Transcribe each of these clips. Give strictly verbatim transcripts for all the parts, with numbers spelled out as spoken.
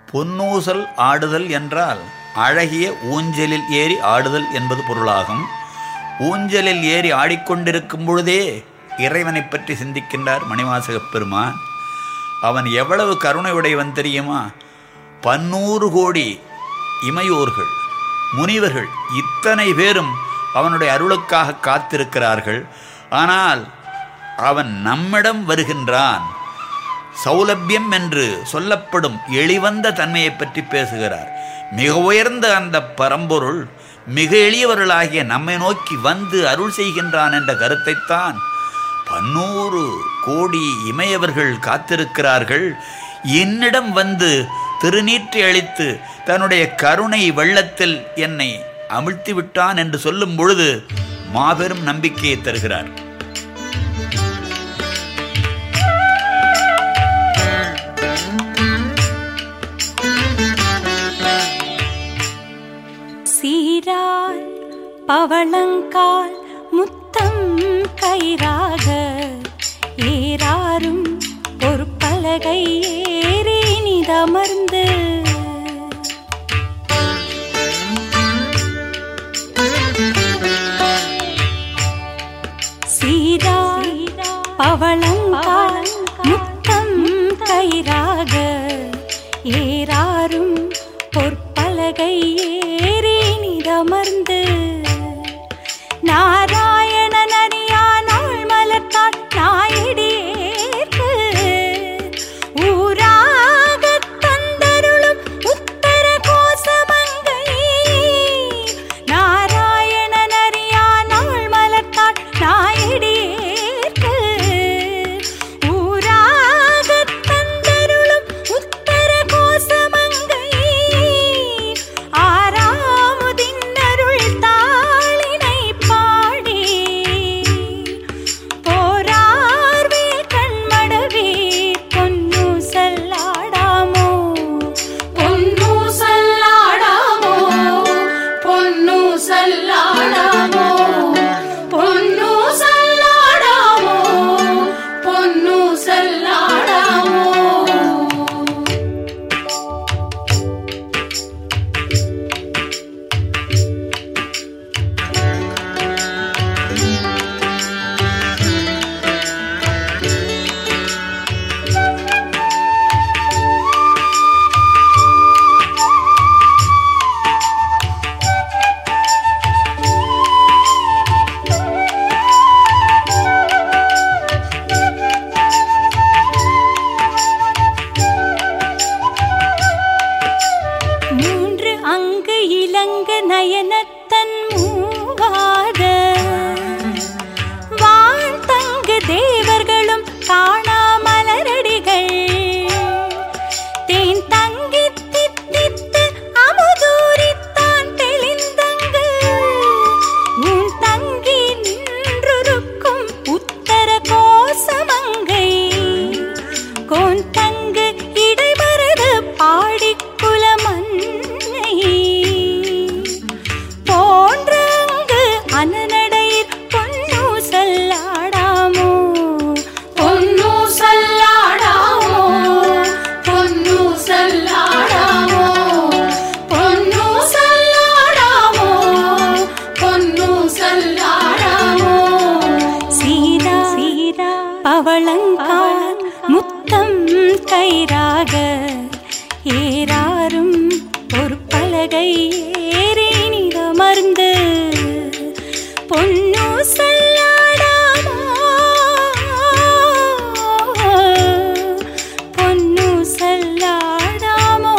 பொன்னூசல் ஆடுதல் என்றால் அழகிய ஊஞ்சலில் ஏறி ஆடுதல் என்பது பொருளாகும். ஊஞ்சலில் ஏறி ஆடிக்கொண்டிருக்கும் பொழுதே இறைவனை பற்றி சிந்திக்கின்றார் மணிவாசகப் பெருமான். அவன் எவ்வளவு கருணை உடையவன் தெரியுமா? பன்னூறு கோடி இமையோர்கள், முனிவர்கள் இத்தனை பேரும் அவனுடைய அருளுக்காக காத்திருக்கிறார்கள். ஆனால் அவன் நம்மிடம் வருகின்றான். சௌலபியம் என்று சொல்லப்படும் எளிவந்த தன்மையை பற்றி பேசுகிறார். மிக உயர்ந்த அந்த பரம்பொருள் மிக எளியவர்களாகிய நம்மை நோக்கி வந்து அருள் செய்கின்றான் என்ற கருத்தைத்தான் பன்னூறு கோடி இமையவர்கள் காத்திருக்கிறார்கள். என்னிடம் வந்து திருநீற்றை அளித்து தன்னுடைய கருணை வெள்ளத்தில் என்னை அமிழ்த்தி விட்டான் என்று சொல்லும் பொழுது மாபெரும் நம்பிக்கையை தருகிறார். சீரால் பவளங்கால் முத்தம் கயிறாக ஏறாரும் ஒரு பலகை ஏறி நிதமர்ந்து சீரால் பவளங்கால் முத்தம் கயிறாக ஏறாரும் பொற்பலகை ஏறி நிதமர்ந்து நாராயணன் அறியானாள் மலர்த்தாள் நாயடியேற்கு ஊராகத் தந்தருளும் உத்தர கோசமங்கை. நாராயணன் அறியானாள் மலர்த்தாள் நாயடியேற்கு ஊராகத் தந்தருளும் உத்தர கோசமங்கை. ஆறாமுதின் அருள் தாளினை பாடி போரார்வேல் கண்மடவே பொன்னு சல்லாடாமோ பொன்னு சல்லாடாமோ பொன்னு சல்லாடாமோ பொன்னு சல்லாடாமோ பொன்னு சல்லாடாமோ. மூன்று அங்கு இலங்கு நயனத்தன் மூவாத வான் தங்கு தேவர்களும் காணா மலரடிகள் தேன் தங்கி தித்தித்து அமுதூரித்தான் தெளிந்தங்கு உன் தங்கி நின்றுருக்கும் உத்தர கோசமங்கை. கோன் தங்கு இடைமருது பாடிக்குல மன்னை போன்றங்கு அனநடையில் பொன்னு சல்லாடாமோ பொன்னு சல்லாடாமோ பொன்னு சல்லாடாமோ பொன்னு சல்லாடாமோ பொன்னு சல்லாடாமோ. சீரா சீரா பவளங்கால் முத்தம் கயிறாக ஏறாரும் ஒரு பலகை ஏறி நிதமர்ந்து பொன்னு சல்லாடாமோ பொன்னு சல்லாடாமோ.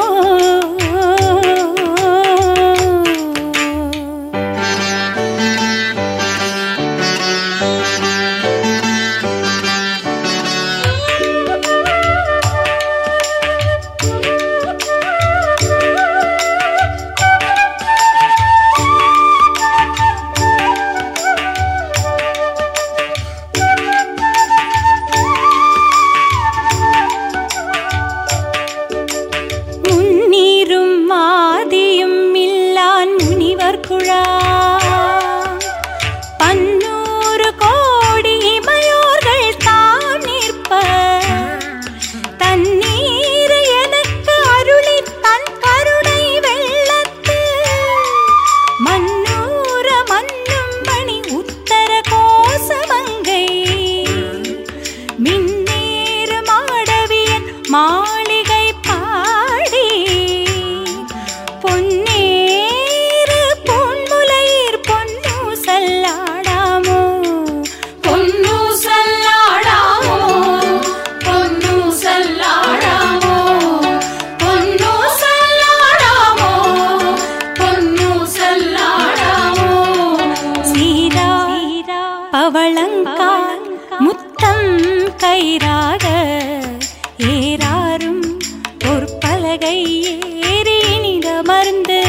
பலகை ஏறி இனிதமர்ந்து